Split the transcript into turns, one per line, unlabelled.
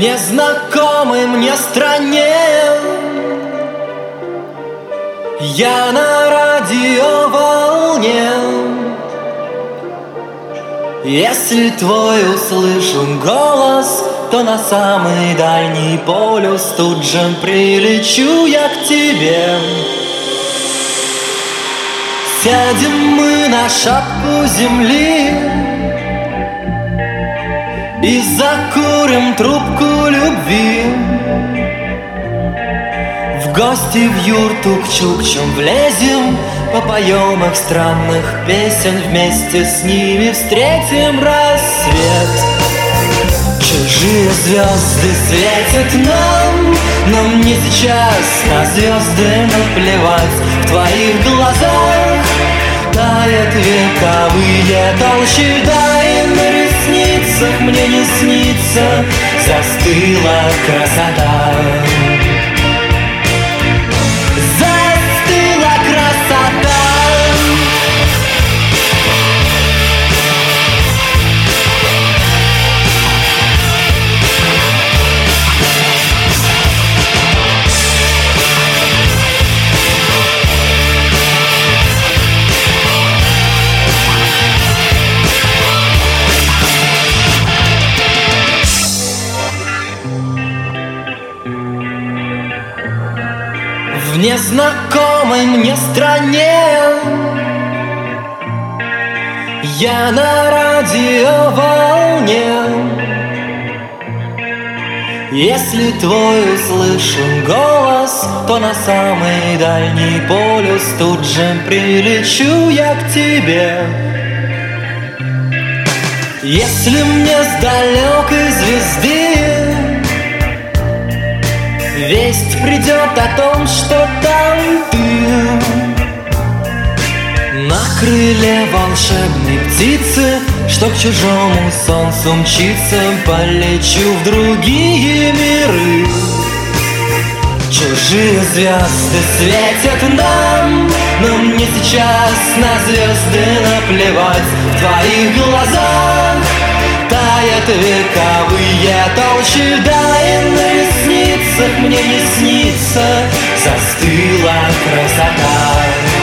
незнакомой мне стране. Я на радиоволне. Если твой услышан голос, то на самый дальний полюс тут же прилечу я к тебе. Сядем мы на шапку земли и закурим трубку любви. В гости в юрту к чукчам влезем, попоем их странных песен, вместе с ними встретим рассвет. Чужие звезды светят нам, но мне сейчас на звезды наплевать. В твоих глазах тает вековые толщи льда, и на ресницах мне не снится застыла красота. Застыла красота. В незнакомой мне стране я на радиоволне. Если твой услышан голос, то на самый дальний полюс тут же прилечу я к тебе. Если мне с далекой звезды весть придет о том, что там ты, на крыле волшебной птицы, что к чужому солнцу мчится, полечу в другие миры. Чужие звезды светят нам, но мне сейчас на звезды наплевать. В твоих глазах тает вековые толщи льда, и на ресницах мне не снится застыла красота.